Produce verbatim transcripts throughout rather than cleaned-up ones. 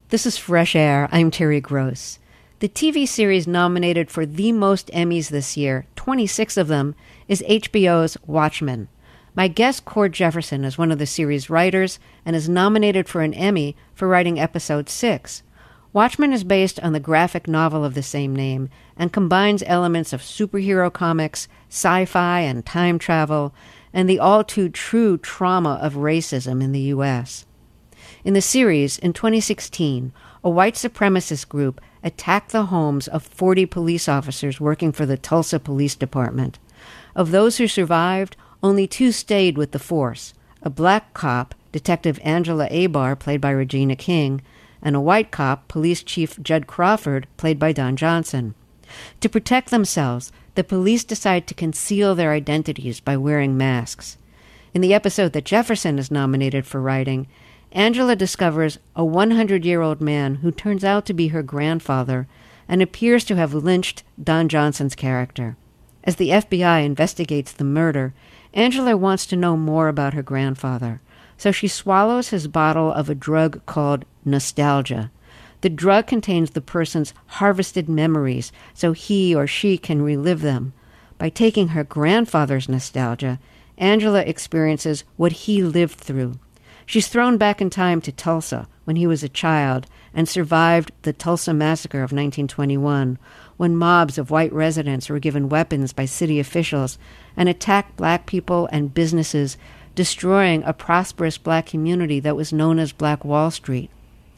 This is Fresh Air. I'm Terry Gross. The T V series nominated for the most Emmys this year, twenty-six of them, is H B O's Watchmen. My guest, Cord Jefferson, is one of the series' writers and is nominated for an Emmy for writing episode six. Watchmen is based on the graphic novel of the same name and combines elements of superhero comics, sci-fi, and time travel, and the all-too-true trauma of racism in the U S. In the series, in twenty sixteen, a white supremacist group attacked the homes of forty police officers working for the Tulsa Police Department. Of those who survived, only two stayed with the force, a black cop, Detective Angela Abar, played by Regina King, and a white cop, Police Chief Judd Crawford, played by Don Johnson. To protect themselves, the police decide to conceal their identities by wearing masks. In the episode that Jefferson is nominated for writing, Angela discovers a hundred-year-old man who turns out to be her grandfather and appears to have lynched Don Johnson's character. As the F B I investigates the murder, Angela wants to know more about her grandfather, so she swallows his bottle of a drug called nostalgia. The drug contains the person's harvested memories, so he or she can relive them. By taking her grandfather's nostalgia, Angela experiences what he lived through. She's thrown back in time to Tulsa when he was a child and survived the Tulsa Massacre of nineteen twenty-one, when mobs of white residents were given weapons by city officials and attacked black people and businesses, destroying a prosperous black community that was known as Black Wall Street.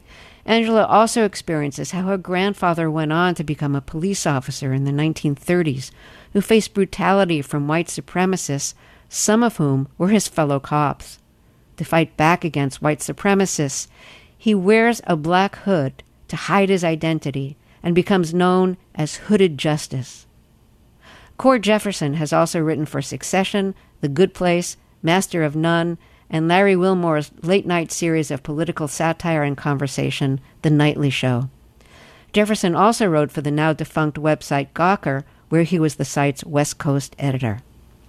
Angela also experiences how her grandfather went on to become a police officer in the nineteen thirties, who faced brutality from white supremacists, some of whom were his fellow cops. To fight back against white supremacists, he wears a black hood to hide his identity and becomes known as Hooded Justice. Cord Jefferson has also written for Succession, The Good Place, Master of None, and Larry Wilmore's late-night series of political satire and conversation, The Nightly Show. Jefferson also wrote for the now-defunct website Gawker, where he was the site's West Coast editor.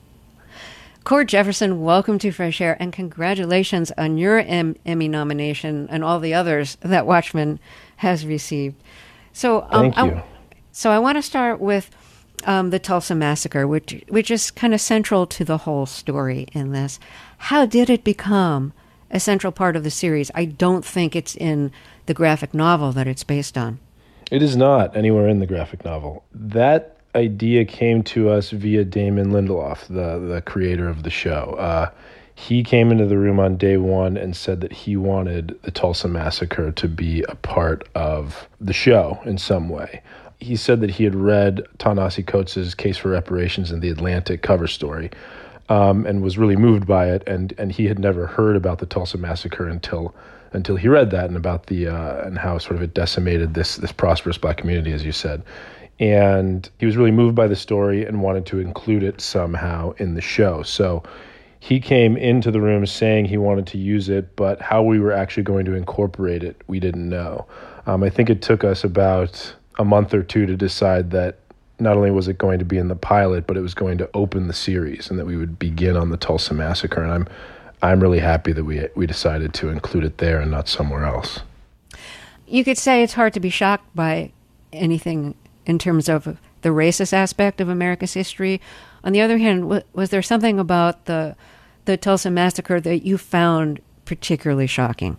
Cord Jefferson, welcome to Fresh Air, and congratulations on your M- Emmy nomination and all the others that Watchmen has received. So, um, Thank you. I, so I want to start with um, the Tulsa Massacre, which which is kind of central to the whole story in this. How did it become a central part of the series? I don't think it's in the graphic novel that it's based on. It is not anywhere in the graphic novel. That idea came to us via Damon Lindelof, the, the creator of the show. Uh, he came into the room on day one and said that he wanted the Tulsa Massacre to be a part of the show in some way. He said that he had read Ta-Nehisi Coates' Case for Reparations in the Atlantic cover story, um, and was really moved by it, and, and he had never heard about the Tulsa Massacre until until he read that, and about the uh, and how sort of it decimated this this prosperous black community, as you said. And he was really moved by the story and wanted to include it somehow in the show. So he came into the room saying he wanted to use it, but how we were actually going to incorporate it, we didn't know. Um, I think it took us about a month or two to decide that not only was it going to be in the pilot, but it was going to open the series, and that we would begin on the Tulsa Massacre. And I'm I'm really happy that we we decided to include it there and not somewhere else. You could say it's hard to be shocked by anything in terms of the racist aspect of America's history. On the other hand, w- was there something about the the Tulsa Massacre that you found particularly shocking?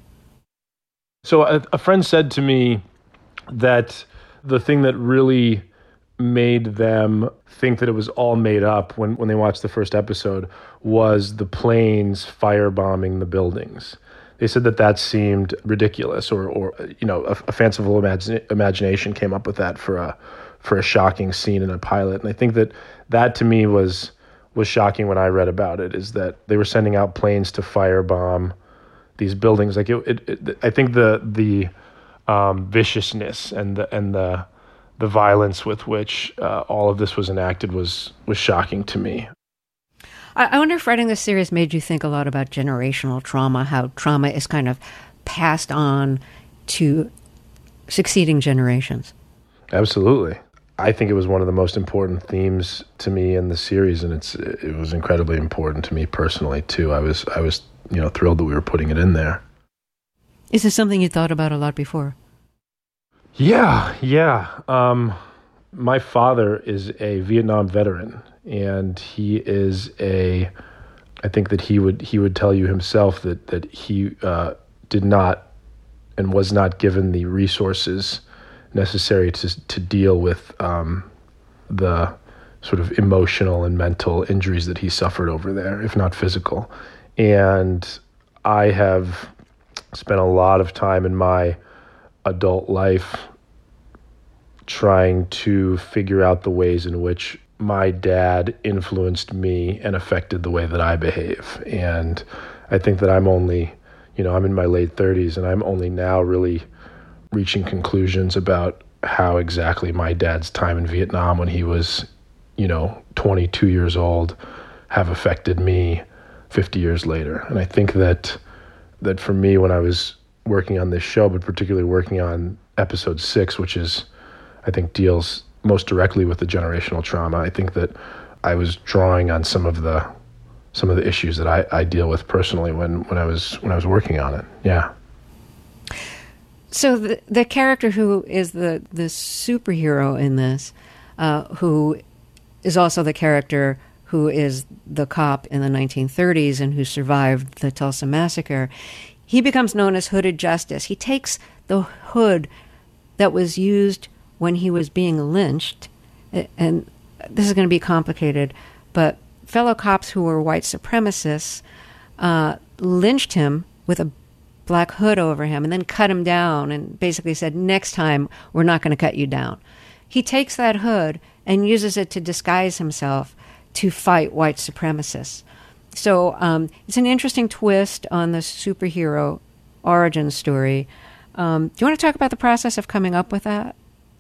So a, a friend said to me that the thing that really made them think that it was all made up when, when they watched the first episode was the planes firebombing the buildings. They said that that seemed ridiculous, or, or you know, a, a fanciful imagine, imagination came up with that for a for a shocking scene in a pilot. And I think that that to me was was shocking when I read about it, is that they were sending out planes to firebomb these buildings. Like it, it, it I think the the um, viciousness and the and the the violence with which uh, all of this was enacted was was shocking to me. I wonder if writing this series made you think a lot about generational trauma, how trauma is kind of passed on to succeeding generations. Absolutely. I think it was one of the most important themes to me in the series, and it's it was incredibly important to me personally too. I was I was you know thrilled that we were putting it in there. Is this something you thought about a lot before? Yeah, yeah. Um, my father is a Vietnam veteran, and he is a. I think that he would he would tell you himself that that he uh, did not and was not given the resources necessary to to deal with um, the sort of emotional and mental injuries that he suffered over there, if not physical. And I have spent a lot of time in my adult life trying to figure out the ways in which my dad influenced me and affected the way that I behave. And I think that I'm only, you know, I'm in my late thirties and I'm only now really reaching conclusions about how exactly my dad's time in Vietnam when he was, you know, twenty-two years old have affected me fifty years later. And I think that that for me, when I was working on this show, but particularly working on episode six, which is, I think, deals most directly with the generational trauma, I think that I was drawing on some of the some of the issues that I, I deal with personally when, when I was when I was working on it. Yeah. So the the character who is the the superhero in this, uh, who is also the character who is the cop in the nineteen thirties and who survived the Tulsa massacre, he becomes known as Hooded Justice. He takes the hood that was used when he was being lynched, and this is going to be complicated, but fellow cops who were white supremacists uh, lynched him with a black hood over him and then cut him down and basically said, next time, we're not going to cut you down. He takes that hood and uses it to disguise himself to fight white supremacists. So um, it's an interesting twist on the superhero origin story. Um, do you want to talk about the process of coming up with that?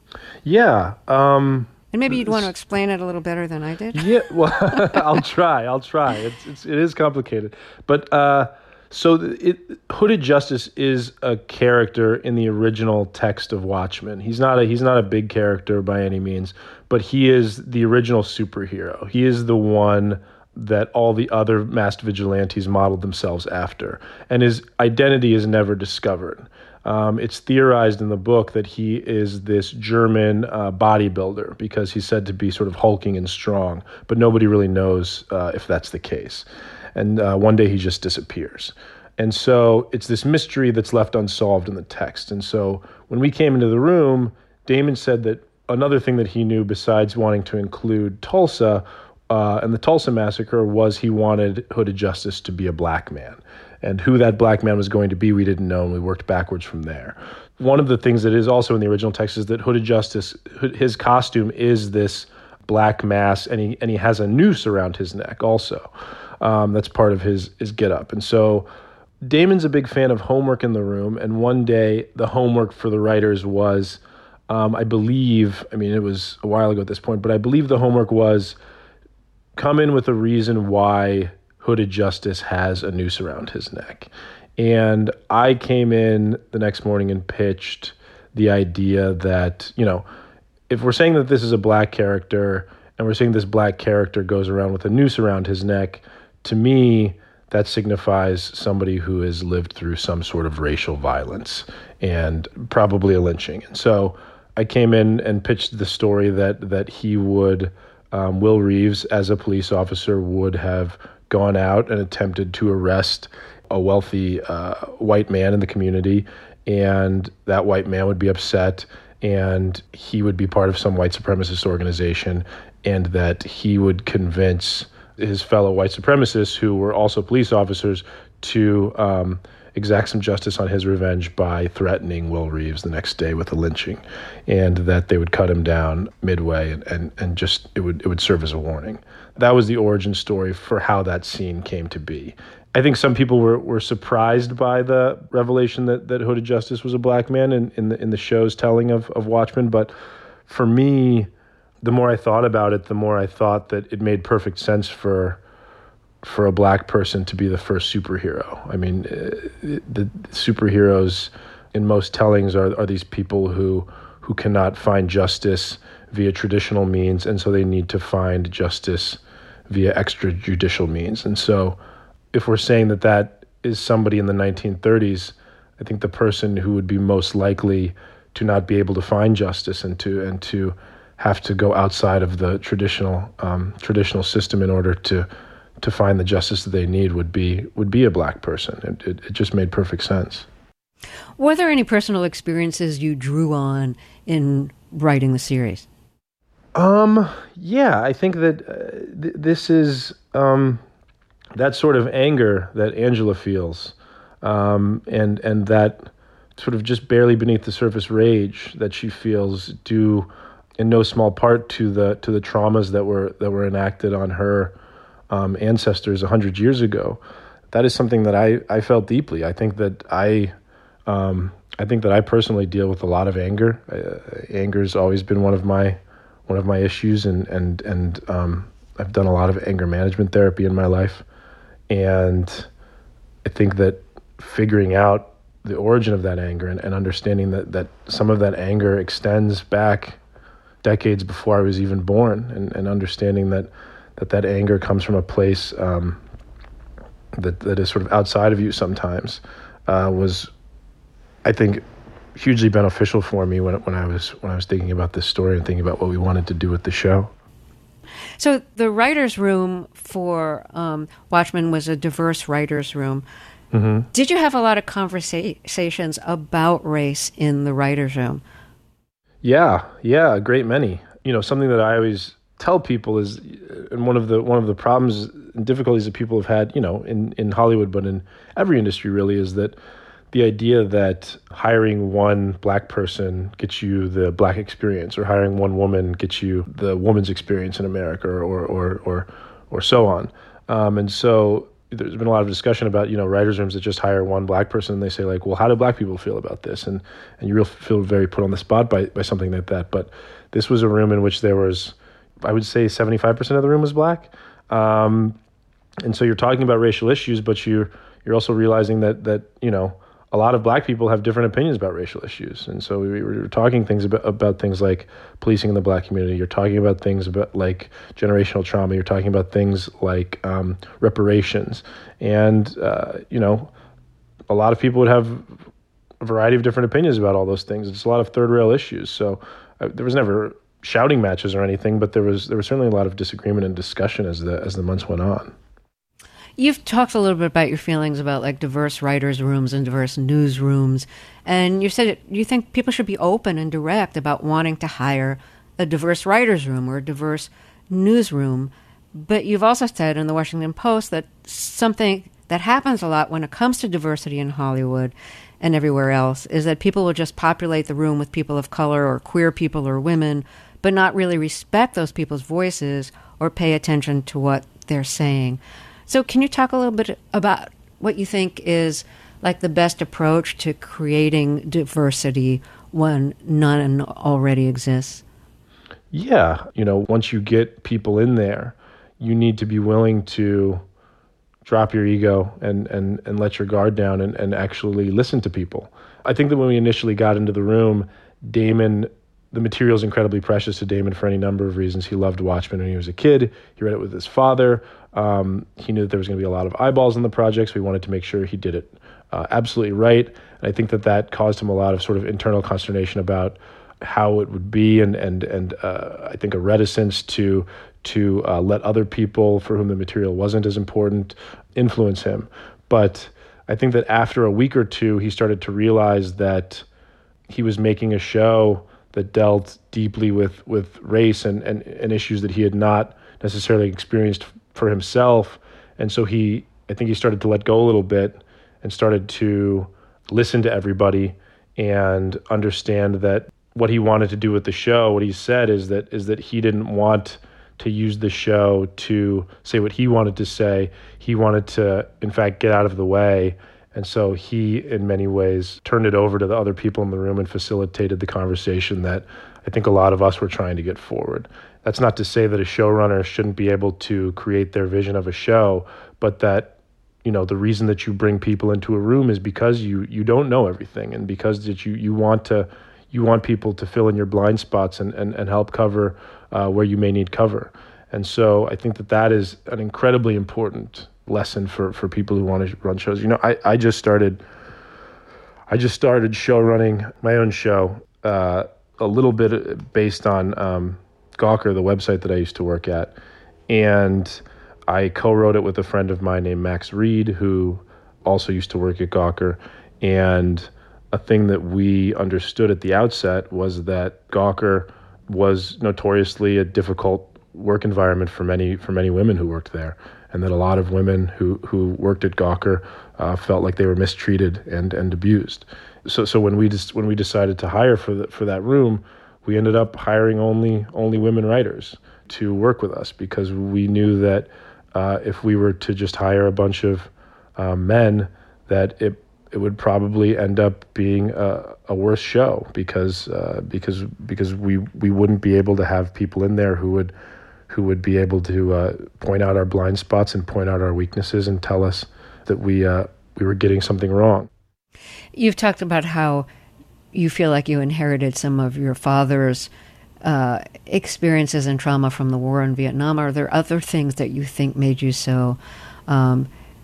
Yeah. Um, and maybe you'd want to explain it a little better than I did. Yeah, well, I'll try. I'll try. It's, it's it is complicated, but uh, so it, Hooded Justice is a character in the original text of Watchmen. He's not a he's not a big character by any means, but he is the original superhero. He is the one that all the other masked vigilantes modeled themselves after, and his identity is never discovered. Um, it's theorized in the book that he is this German uh, bodybuilder because he's said to be sort of hulking and strong, but nobody really knows uh, if that's the case. And uh, one day he just disappears. And so it's this mystery that's left unsolved in the text. And so when we came into the room, Damon said that another thing that he knew besides wanting to include Tulsa uh, and the Tulsa massacre was he wanted Hooded Justice to be a black man. And who that black man was going to be, we didn't know, and we worked backwards from there. One of the things that is also in the original text is that Hooded Justice, his costume is this black mask, and he and he has a noose around his neck also. Um, that's part of his his get-up. And so Damon's a big fan of homework in the room, and one day the homework for the writers was, um, I believe, I mean, it was a while ago at this point, but I believe the homework was come in with a reason why Hooded Justice has a noose around his neck. And I came in the next morning and pitched the idea that, you know, if we're saying that this is a black character and we're saying this black character goes around with a noose around his neck, to me, that signifies somebody who has lived through some sort of racial violence and probably a lynching. And so I came in and pitched the story that that he would, um, Will Reeves, as a police officer, would have gone out and attempted to arrest a wealthy uh, white man in the community, and that white man would be upset, and he would be part of some white supremacist organization, and that he would convince his fellow white supremacists, who were also police officers, to um, exact some justice on his revenge by threatening Will Reeves the next day with a lynching, and that they would cut him down midway, and, and, and just it would it would serve as a warning. That was the origin story for how that scene came to be. I think some people were, were surprised by the revelation that, that Hooded Justice was a black man in, in the in the show's telling of, of Watchmen. But for me, the more I thought about it, the more I thought that it made perfect sense for for a black person to be the first superhero. I mean, the superheroes in most tellings are, are these people who who cannot find justice via traditional means, and so they need to find justice via extrajudicial means. And so if we're saying that that is somebody in the nineteen thirties, I think the person who would be most likely to not be able to find justice and to and to have to go outside of the traditional um, traditional system in order to to find the justice that they need would be would be a black person. It, it, it just made perfect sense. Were there any personal experiences you drew on in writing the series? Um, yeah, I think that uh, th- this is um, that sort of anger that Angela feels, um, and and that sort of just barely beneath the surface rage that she feels due in no small part to the to the traumas that were that were enacted on her um, ancestors a hundred years ago. That is something that I, I felt deeply. I think that I um, I think that I personally deal with a lot of anger. Uh, anger has always been one of my one of my issues, and and and um, I've done a lot of anger management therapy in my life, and I think that figuring out the origin of that anger and, and understanding that, that some of that anger extends back decades before I was even born, and, and understanding that, that that anger comes from a place um, that that is sort of outside of you sometimes uh, was, I think, hugely beneficial for me when when I was when I was thinking about this story and thinking about what we wanted to do with the show. So the writers' room for um, Watchmen was a diverse writers' room. Mm-hmm. Did you have a lot of conversations about race in the writers' room? Yeah, yeah, a great many. You know, something that I always tell people is, and one of the one of the problems and difficulties that people have had, you know, in, in Hollywood, but in every industry really, is that the idea that hiring one black person gets you the black experience, or hiring one woman gets you the woman's experience in America, or or or or so on. Um, and so there's been a lot of discussion about, you know, writers' rooms that just hire one black person, and they say, like, well, how do black people feel about this? And and you really feel very put on the spot by, by something like that. But this was a room in which there was, I would say, seventy-five percent of the room was black. Um, and so you're talking about racial issues, but you're you're also realizing that that, you know, a lot of black people have different opinions about racial issues. And so we were talking things about, about things like policing in the black community. You're talking about things about like generational trauma. You're talking about things like um, reparations. And, uh, you know, a lot of people would have a variety of different opinions about all those things. It's a lot of third rail issues. So uh, there was never shouting matches or anything, but there was there was certainly a lot of disagreement and discussion as the as the months went on. You've talked a little bit about your feelings about like diverse writers' rooms and diverse newsrooms, and you said you think people should be open and direct about wanting to hire a diverse writers' room or a diverse newsroom. But you've also said in the Washington Post that something that happens a lot when it comes to diversity in Hollywood and everywhere else is that people will just populate the room with people of color or queer people or women, but not really respect those people's voices or pay attention to what they're saying. So can you talk a little bit about what you think is like the best approach to creating diversity when none already exists? Yeah. You know, once you get people in there, you need to be willing to drop your ego and, and, and let your guard down and, and actually listen to people. I think that when we initially got into the room, Damon, the material is incredibly precious to Damon for any number of reasons. He loved Watchmen when he was a kid. He read it with his father. Um, he knew that there was going to be a lot of eyeballs on the project, so he wanted to make sure he did it uh, absolutely right. And I think that that caused him a lot of sort of internal consternation about how it would be, and and and uh, I think a reticence to to uh, let other people for whom the material wasn't as important influence him. But I think that after a week or two, he started to realize that he was making a show that dealt deeply with, with race and, and, and issues that he had not necessarily experienced for himself. And so he, I think he started to let go a little bit and started to listen to everybody and understand that what he wanted to do with the show, what he said is that is that he didn't want to use the show to say what he wanted to say. He wanted to, in fact, get out of the way. And so he, in many ways, turned it over to the other people in the room and facilitated the conversation that I think a lot of us were trying to get forward. That's not to say that a showrunner shouldn't be able to create their vision of a show, but that, you know, the reason that you bring people into a room is because you you don't know everything, and because that you you want to you want people to fill in your blind spots and and, and help cover uh, where you may need cover. And so I think that that is an incredibly important lesson for, for people who want to run shows. You know, I, I just started I just started show running my own show uh, a little bit based on um, Gawker, the website that I used to work at. And I co-wrote it with a friend of mine named Max Reed, who also used to work at Gawker. And a thing that we understood at the outset was that Gawker was notoriously a difficult work environment for many for many women who worked there, and that a lot of women who, who worked at Gawker uh, felt like they were mistreated and, and abused. So so when we just when we decided to hire for the, for that room, we ended up hiring only only women writers to work with us, because we knew that uh, if we were to just hire a bunch of uh, men, that it it would probably end up being a, a worse show, because uh, because because we we wouldn't be able to have people in there who would who would be able to uh, point out our blind spots and point out our weaknesses and tell us that we uh, we were getting something wrong. You've talked about how you feel like you inherited some of your father's uh, experiences and trauma from the war in Vietnam. Are there other things that you think made you so um,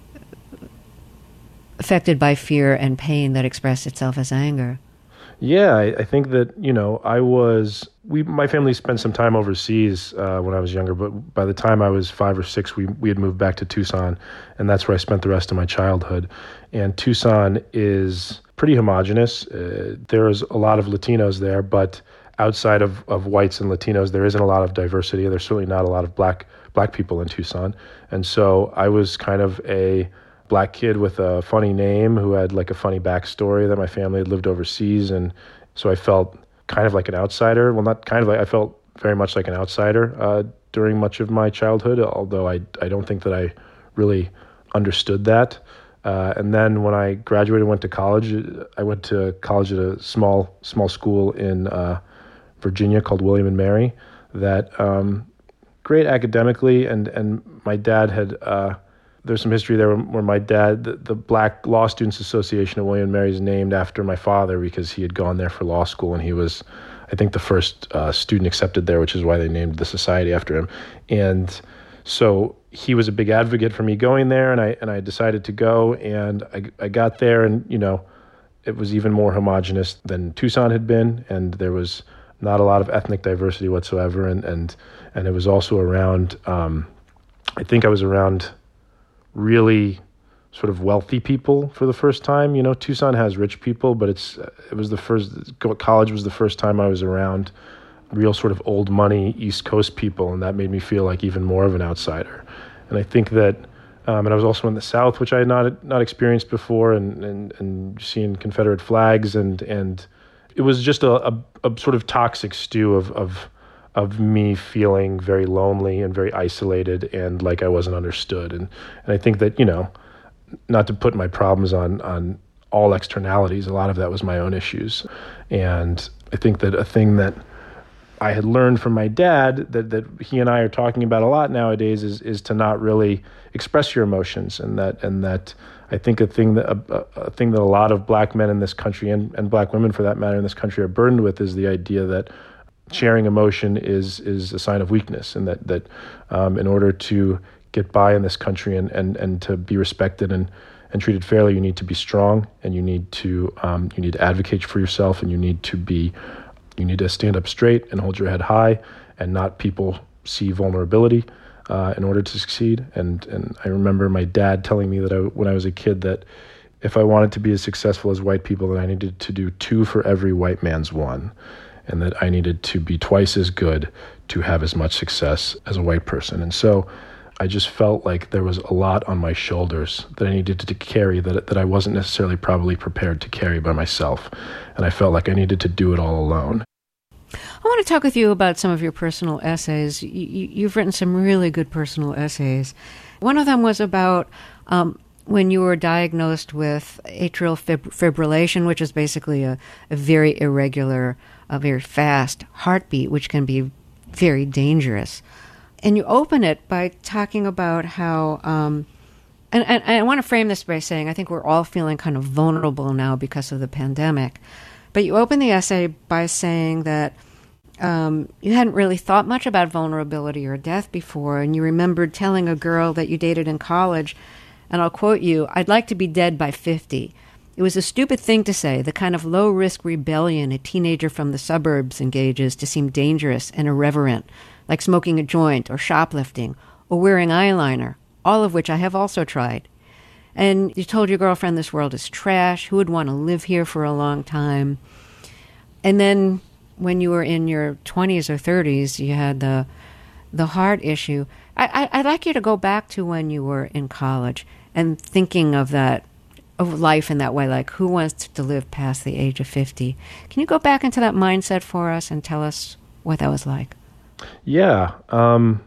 affected by fear and pain that expressed itself as anger? Yeah, I, I think that, you know, I was, we, my family spent some time overseas uh, when I was younger, but by the time I was five or six, we, we had moved back to Tucson, and that's where I spent the rest of my childhood. And Tucson is pretty homogenous. Uh, there's a lot of Latinos there, but outside of, of whites and Latinos, there isn't a lot of diversity. There's certainly not a lot of black black people in Tucson. And so I was kind of a black kid with a funny name who had like a funny backstory that my family had lived overseas. And so I felt kind of like an outsider. Well, not kind of like, I felt very much like an outsider uh, during much of my childhood, although I, I don't think that I really understood that. Uh, and then when I graduated and went to college, I went to college at a small small school in uh, Virginia called William and Mary, that um, great academically, and, and my dad had, uh, there's some history there where my dad, the, the Black Law Students Association at William and Mary is named after my father because he had gone there for law school, and he was, I think, the first uh, student accepted there, which is why they named the society after him. And so he was a big advocate for me going there, and I and I decided to go, and I, I got there, and, you know, it was even more homogenous than Tucson had been, and there was not a lot of ethnic diversity whatsoever, and and, and it was also around, um, I think I was around really sort of wealthy people for the first time. You know, Tucson has rich people, but it's it was the first, college was the first time I was around real sort of old money East Coast people, and that made me feel like even more of an outsider. And I think that, um, and I was also in the South, which I had not not experienced before, and and, and seeing Confederate flags, and and it was just a, a, a sort of toxic stew of of of me feeling very lonely and very isolated and like I wasn't understood. And and I think that, you know, not to put my problems on on all externalities, a lot of that was my own issues. And I think that a thing that I had learned from my dad that, that he and I are talking about a lot nowadays is is to not really express your emotions, and that and that I think a thing that a, a thing that a lot of black men in this country, and, and black women for that matter in this country, are burdened with, is the idea that sharing emotion is is a sign of weakness, and that that um, in order to get by in this country and, and, and to be respected and, and treated fairly, you need to be strong, and you need to um, you need to advocate for yourself, and you need to be You need to stand up straight and hold your head high, and not people see vulnerability uh, in order to succeed. And and I remember my dad telling me that I, when I was a kid, that if I wanted to be as successful as white people, then I needed to do two for every white man's one, and that I needed to be twice as good to have as much success as a white person. And so I just felt like there was a lot on my shoulders that I needed to carry that that I wasn't necessarily probably prepared to carry by myself. And I felt like I needed to do it all alone. I want to talk with you about some of your personal essays. You, you've written some really good personal essays. One of them was about um, when you were diagnosed with atrial fib- fibrillation, which is basically a, a very irregular, a very fast heartbeat, which can be very dangerous. And you open it by talking about how, um, and, and I want to frame this by saying I think we're all feeling kind of vulnerable now because of the pandemic. But you open the essay by saying that um, you hadn't really thought much about vulnerability or death before, and you remembered telling a girl that you dated in college, and I'll quote you, "I'd like to be dead by fifty." It was a stupid thing to say, the kind of low-risk rebellion a teenager from the suburbs engages to seem dangerous and irreverent, like smoking a joint or shoplifting or wearing eyeliner, all of which I have also tried. And you told your girlfriend this world is trash, who would want to live here for a long time. And then when you were in your twenties or thirties, you had the the heart issue. I, I, I'd like you to go back to when you were in college and thinking of that, of life in that way, like who wants to live past the age of fifty? Can you go back into that mindset for us and tell us what that was like? Yeah. Um,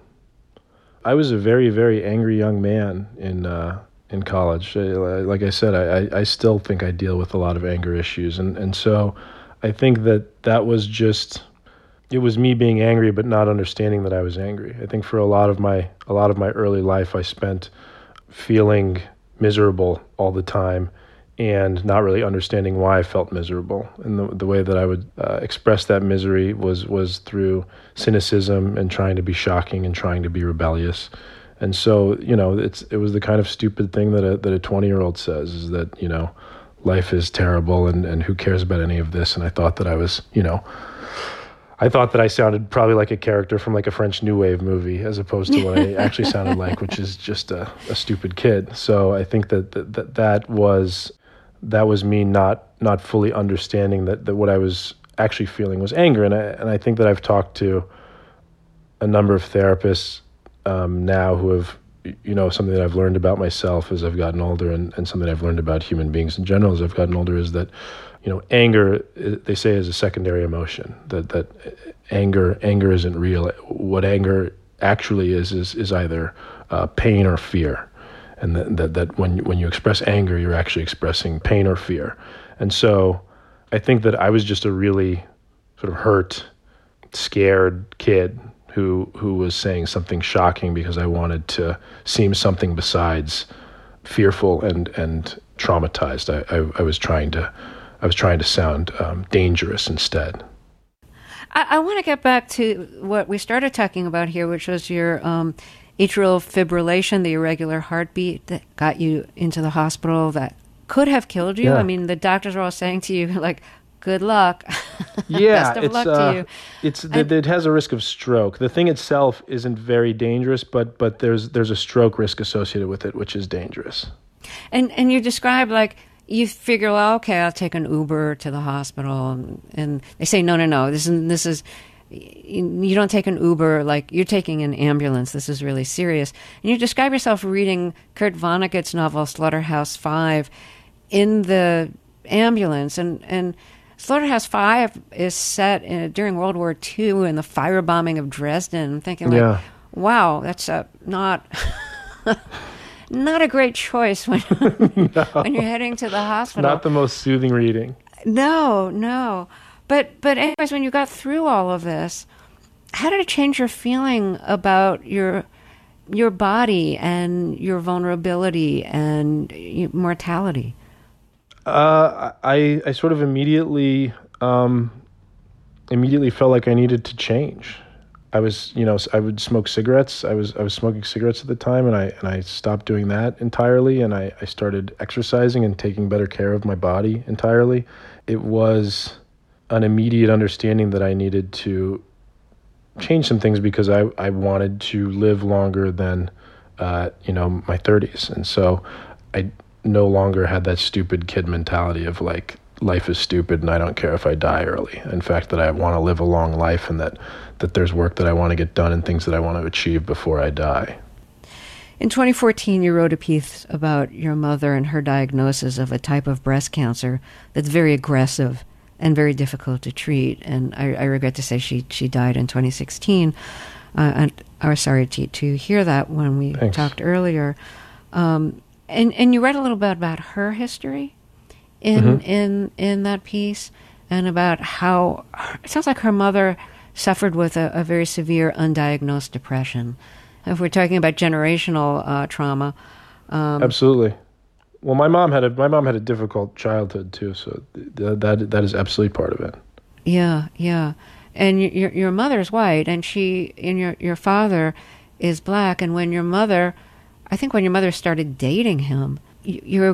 I was a very, very angry young man in uh, in college. Like I said, I, I still think I deal with a lot of anger issues. And, and so I think that that was just, it was me being angry, but not understanding that I was angry. I think for a lot of my, a lot of my early life, I spent feeling miserable all the time and not really understanding why I felt miserable. And the, the way that I would uh, express that misery was, was through cynicism and trying to be shocking and trying to be rebellious. And so, you know, it's, it was the kind of stupid thing that a, that a twenty year old says, is that, you know, life is terrible and, and who cares about any of this? And I thought that I was, you know, I thought that I sounded probably like a character from like a French New Wave movie, as opposed to what I actually sounded like, which is just a, a stupid kid. So I think that that, that that was that was me not not fully understanding that, that what I was actually feeling was anger. And I and I think that I've talked to a number of therapists um, now who have, you know, something that I've learned about myself as I've gotten older, and, and something I've learned about human beings in general as I've gotten older, is that, you know, anger, they say, is a secondary emotion, that that anger anger isn't real. What anger actually is is, is either uh, pain or fear. And that, that, that when, when you express anger, you're actually expressing pain or fear. And so I think that I was just a really sort of hurt, scared kid who who was saying something shocking because I wanted to seem something besides fearful and, and traumatized. I, I, I was trying to I was trying to sound um, dangerous instead. I, I want to get back to what we started talking about here, which was your um, atrial fibrillation, the irregular heartbeat that got you into the hospital that could have killed you. Yeah. I mean, the doctors are all saying to you, like, good luck. Yeah, Best of it's, luck uh, to you. It's it, it has a risk of stroke. The thing itself isn't very dangerous, but but there's there's a stroke risk associated with it, which is dangerous. And and you describe, like, you figure, well, okay, I'll take an Uber to the hospital, and, and they say, no, no, no, this is this is you don't take an Uber, like you're taking an ambulance. This is really serious. And you describe yourself reading Kurt Vonnegut's novel Slaughterhouse-Five in the ambulance, and and Slaughterhouse-Five is set in, during World War Two in the firebombing of Dresden. I'm thinking, like, Yeah. wow, that's a, not not a great choice when No. when you're heading to the hospital. Not the most soothing reading. No, no. But but anyways, when you got through all of this, how did it change your feeling about your your body and your vulnerability and your mortality? Uh, I I sort of immediately um, immediately felt like I needed to change. I was, you know, I would smoke cigarettes. I was I was smoking cigarettes at the time, and I and I stopped doing that entirely, and I, I started exercising and taking better care of my body entirely. It was an immediate understanding that I needed to change some things because I, I wanted to live longer than, uh, you know, my thirties. And so I no longer had that stupid kid mentality of like, life is stupid and I don't care if I die early. In fact, that I want to live a long life, and that, that there's work that I want to get done and things that I want to achieve before I die. In twenty fourteen, you wrote a piece about your mother and her diagnosis of a type of breast cancer that's very aggressive and very difficult to treat. And I, I regret to say she, she died in twenty sixteen. Uh, and I was sorry to, to hear that when we Thanks. talked earlier. Um, and, and you read a little bit about her history in Mm-hmm. in in that piece, and about how it sounds like her mother suffered with a, a very severe undiagnosed depression. If we're talking about generational uh, trauma, um, Absolutely. Well, my mom had a my mom had a difficult childhood too, so th- that that is absolutely part of it. yeah, yeah. And y- your your mother's white, and she and your your father is black. And when your mother, I think when your mother started dating him, y- your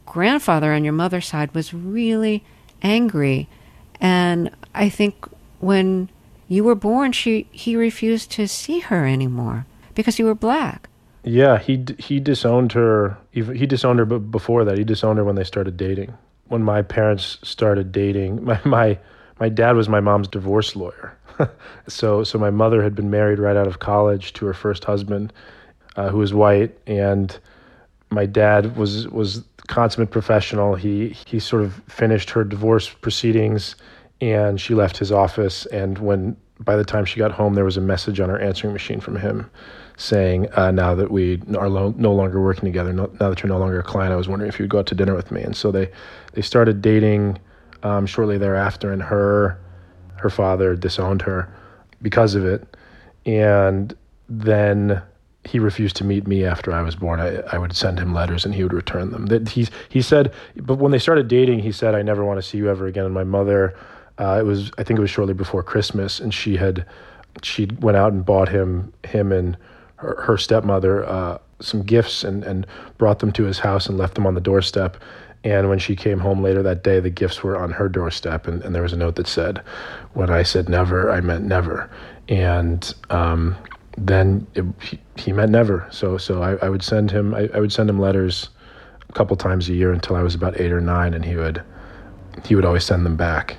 grandfather on your mother's side was really angry. And I think when you were born, she he refused to see her anymore because you were black. Yeah, he he disowned her. He disowned her b- before that. He disowned her when they started dating. When my parents started dating, my my, my dad was my mom's divorce lawyer. so so my mother had been married right out of college to her first husband, uh, who was white, and my dad was was consummate professional. He he sort of finished her divorce proceedings, and she left his office. And when by the time she got home, there was a message on her answering machine from him saying, uh, now that we are lo- no longer working together, no, now that you're no longer a client, I was wondering if you'd go out to dinner with me. And so they, they started dating um, shortly thereafter, and her her father disowned her because of it. And then he refused to meet me after I was born. I, I would send him letters and he would return them. That he's, he said, but when they started dating, he said, I never want to see you ever again. And my mother, uh, it was, I think it was shortly before Christmas, and she had, she went out and bought him, him and her, her stepmother, uh, some gifts and, and brought them to his house and left them on the doorstep. And when she came home later that day, the gifts were on her doorstep. And, and there was a note that said, when I said never, I meant never. And, um, then it, he, he meant never. So, so I, I would send him, I, I would send him letters a couple times a year until I was about eight or nine, and he would, he would always send them back.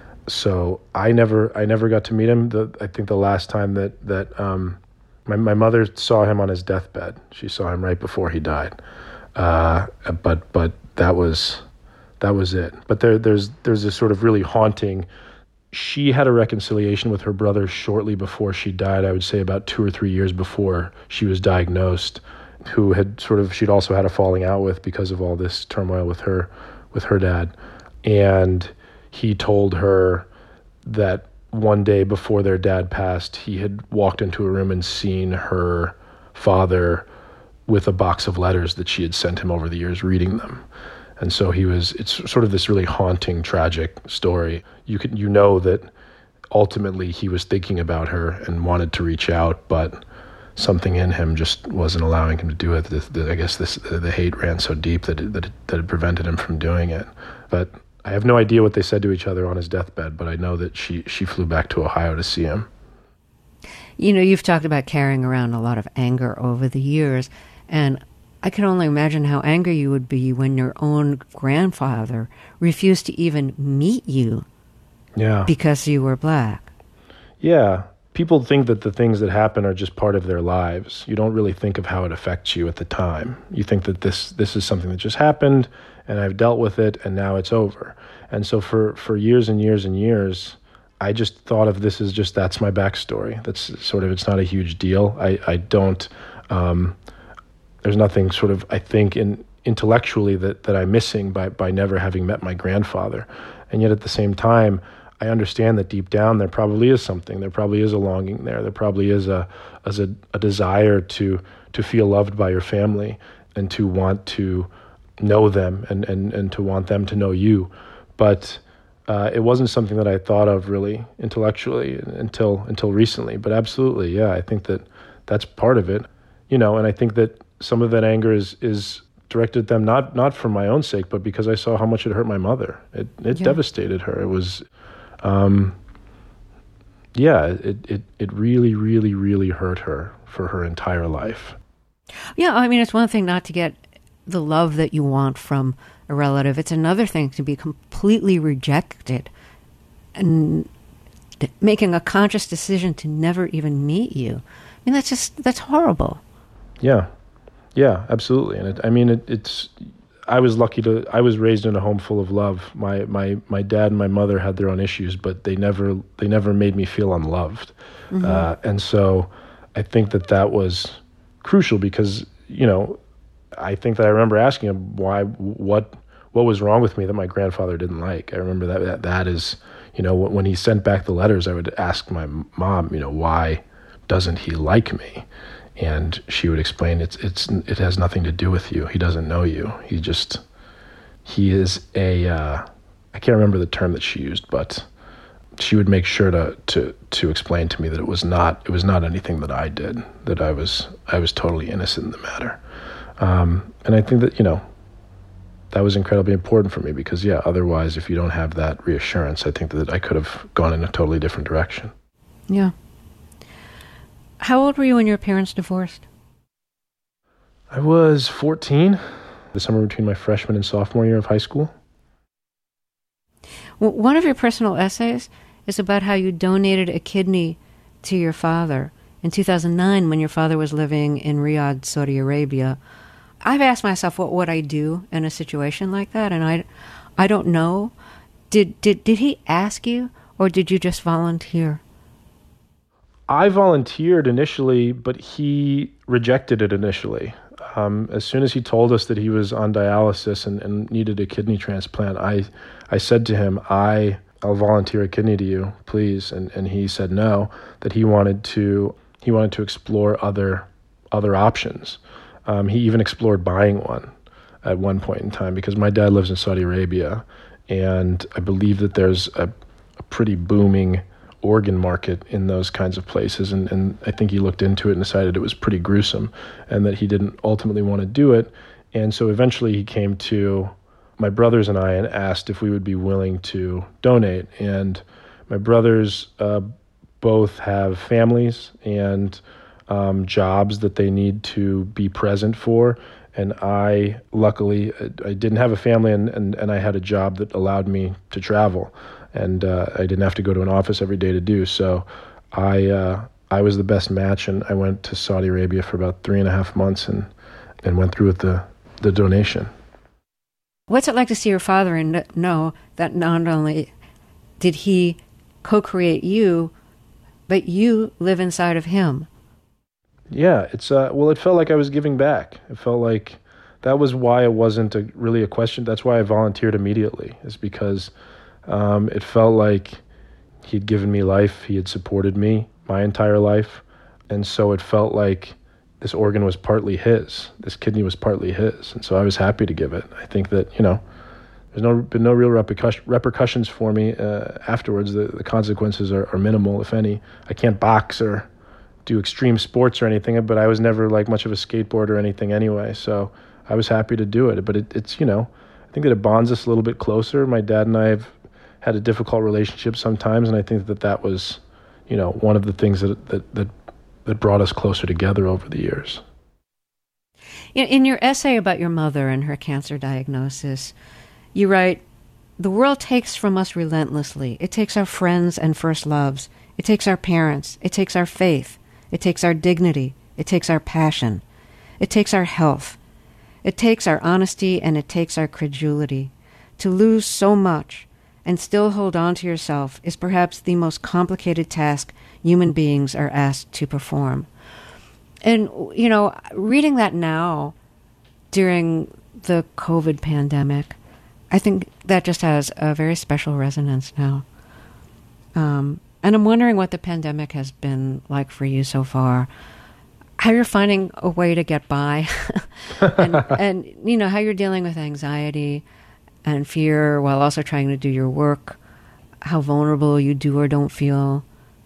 So I never, I never got to meet him. The, I think the last time that, that, um, my, my mother saw him on his deathbed. She saw him right before he died. Uh, but, but that was, that was it. But there, there's, there's this sort of really haunting. She had a reconciliation with her brother shortly before she died, I would say about two or three years before she was diagnosed, who had sort of, she'd also had a falling out with because of all this turmoil with her, with her dad. And he told her that one day before their dad passed, he had walked into a room and seen her father with a box of letters that she had sent him over the years, reading them. And so he was, it's sort of this really haunting, tragic story. You could, you know that ultimately he was thinking about her and wanted to reach out, but something in him just wasn't allowing him to do it. The, the, I guess this, the, the hate ran so deep that it, that, it, that it prevented him from doing it. But I have no idea what they said to each other on his deathbed, but I know that she, she flew back to Ohio to see him. You know, you've talked about carrying around a lot of anger over the years, and I can only imagine how angry you would be when your own grandfather refused to even meet you. Yeah. Because you were black. Yeah. People think that the things that happen are just part of their lives. You don't really think of how it affects you at the time. You think that this this is something that just happened, and I've dealt with it, and now it's over. And so for, for years and years and years, I just thought of this as just, that's my backstory. That's sort of, it's not a huge deal. I, I don't... Um, There's nothing sort of, I think, in intellectually that, that I'm missing by, by never having met my grandfather. And yet at the same time, I understand that deep down there probably is something. There probably is a longing there. There probably is a as a, a desire to to feel loved by your family and to want to know them and, and, and to want them to know you. But uh, it wasn't something that I thought of really intellectually until until recently. But absolutely, yeah, I think that that's part of it. You know, and I think that some of that anger is is directed at them, not not for my own sake, but because I saw how much it hurt my mother. It it yeah. devastated her. It was, um, yeah, it, it it really, really, really hurt her for her entire life. Yeah, I mean, it's one thing not to get the love that you want from a relative. It's another thing to be completely rejected and making a conscious decision to never even meet you. I mean, that's just, that's horrible. Yeah. Yeah, absolutely. And it, I mean, it, it's, I was lucky to, I was raised in a home full of love. My, my, my dad and my mother had their own issues, but they never, they never made me feel unloved. Mm-hmm. Uh, and so I think that that was crucial because, you know, I think that I remember asking him why, what, what was wrong with me that my grandfather didn't like. I remember that, that, that is, you know, when he sent back the letters, I would ask my mom, you know, why doesn't he like me? And she would explain, it's it's it has nothing to do with you. He doesn't know you. He just, he is a, uh, I can't remember the term that she used, but she would make sure to, to, to explain to me that it was not, it was not anything that I did, that I was, I was totally innocent in the matter. Um, and I think that, you know, that was incredibly important for me because, yeah, otherwise, if you don't have that reassurance, I think that I could have gone in a totally different direction. Yeah. How old were you when your parents divorced? I was fourteen, the summer between my freshman and sophomore year of high school. Well, one of your personal essays is about how you donated a kidney to your father in two thousand nine when your father was living in Riyadh, Saudi Arabia. I've asked myself, what would I do in a situation like that? And I, I don't know. Did, did, did he ask you, or did you just volunteer? I volunteered initially, but he rejected it initially. Um, as soon as he told us that he was on dialysis and, and needed a kidney transplant, I I said to him, I, I'll volunteer a kidney to you, please. And and he said no, that he wanted to he wanted to explore other other options. Um, he even explored buying one at one point in time because my dad lives in Saudi Arabia, and I believe that there's a, a pretty booming organ market in those kinds of places, and, and I think he looked into it and decided it was pretty gruesome and that he didn't ultimately want to do it. And so eventually he came to my brothers and I and asked if we would be willing to donate. And my brothers uh, both have families and um, jobs that they need to be present for. And I, luckily, I didn't have a family and, and, and I had a job that allowed me to travel. And uh, I didn't have to go to an office every day to do so. I uh, I was the best match, and I went to Saudi Arabia for about three and a half months, and and went through with the the donation. What's it like to see your father and know that not only did he co-create you, but you live inside of him? Yeah, it's uh, well, it felt like I was giving back. It felt like that was why it wasn't a, really a question. That's why I volunteered immediately, is because Um, it felt like he'd given me life. He had supported me my entire life. And so it felt like this organ was partly his. This kidney was partly his. And so I was happy to give it. I think that, you know, there's no been no real repercussion, repercussions for me uh, afterwards. The, the consequences are, are minimal, if any. I can't box or do extreme sports or anything, but I was never like much of a skateboarder or anything anyway. So I was happy to do it. But it, it's, you know, I think that it bonds us a little bit closer. My dad and I have had a difficult relationship sometimes, and I think that that was, you know, one of the things that that that, that brought us closer together over the years. In your essay about your mother and her cancer diagnosis, you write, "The world takes from us relentlessly. It takes our friends and first loves. It takes our parents. It takes our faith. It takes our dignity. It takes our passion. It takes our health. It takes our honesty, and it takes our credulity. To lose so much and still hold on to yourself is perhaps the most complicated task human beings are asked to perform." And, you know, reading that now during the COVID pandemic, I think that just has a very special resonance now. Um, and I'm wondering what the pandemic has been like for you so far, how you're finding a way to get by, and, and, you know, how you're dealing with anxiety and fear while also trying to do your work, how vulnerable you do or don't feel.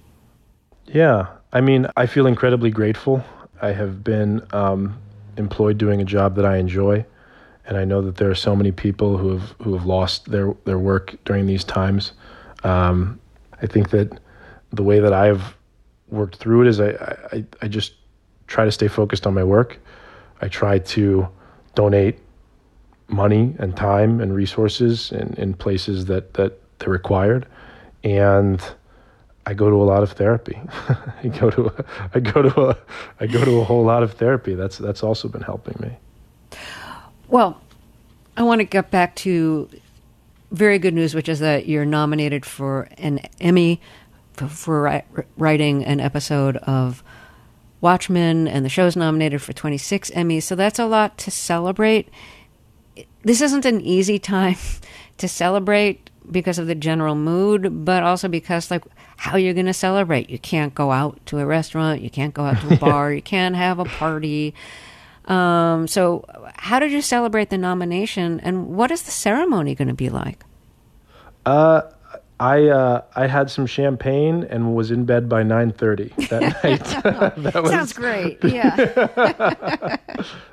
Yeah, I mean, I feel incredibly grateful. I have been um, employed doing a job that I enjoy, and I know that there are so many people who have who have lost their, their work during these times. Um, I think that the way that I've worked through it is I, I, I just try to stay focused on my work. I try to donate money and time and resources in, in places that, that they're required. And I go to a lot of therapy. I go to a, I go to a I go to a whole lot of therapy. That's that's also been helping me. Well, I want to get back to very good news, which is that you're nominated for an Emmy for, for writing an episode of Watchmen, and the show's nominated for twenty-six Emmys. So that's a lot to celebrate. This isn't an easy time to celebrate because of the general mood, but also because, like, how are you going to celebrate? You can't go out to a restaurant. You can't go out to a bar. You can't have a party. Um, so how did you celebrate the nomination, and what is the ceremony going to be like? Uh, I uh, I had some champagne and was in bed by nine thirty that night. that was, sounds great. Yeah.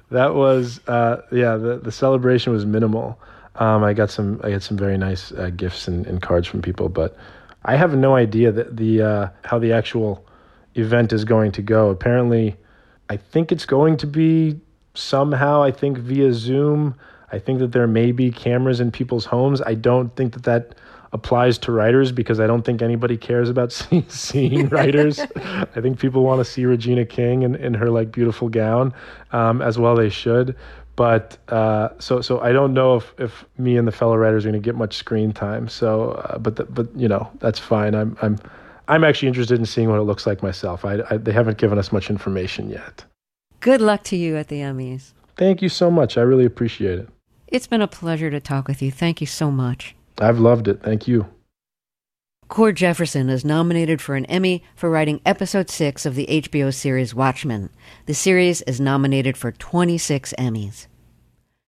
that was uh, yeah. The, the celebration was minimal. Um, I got some I got some very nice uh, gifts and, and cards from people, but I have no idea that the uh, how the actual event is going to go. Apparently, I think it's going to be somehow. I think via Zoom. I think that there may be cameras in people's homes. I don't think that that applies to writers because I don't think anybody cares about see, seeing writers. I think people want to see Regina King in, in her like beautiful gown, um, as well they should. But uh, so so I don't know if, if me and the fellow writers are going to get much screen time. So, uh, but the, but you know that's fine. I'm I'm I'm actually interested in seeing what it looks like myself. I, I they haven't given us much information yet. Good luck to you at the Emmys. Thank you so much. I really appreciate it. It's been a pleasure to talk with you. Thank you so much. I've loved it. Thank you. Cord Jefferson is nominated for an Emmy for writing episode six of the H B O series Watchmen. The series is nominated for twenty-six Emmys.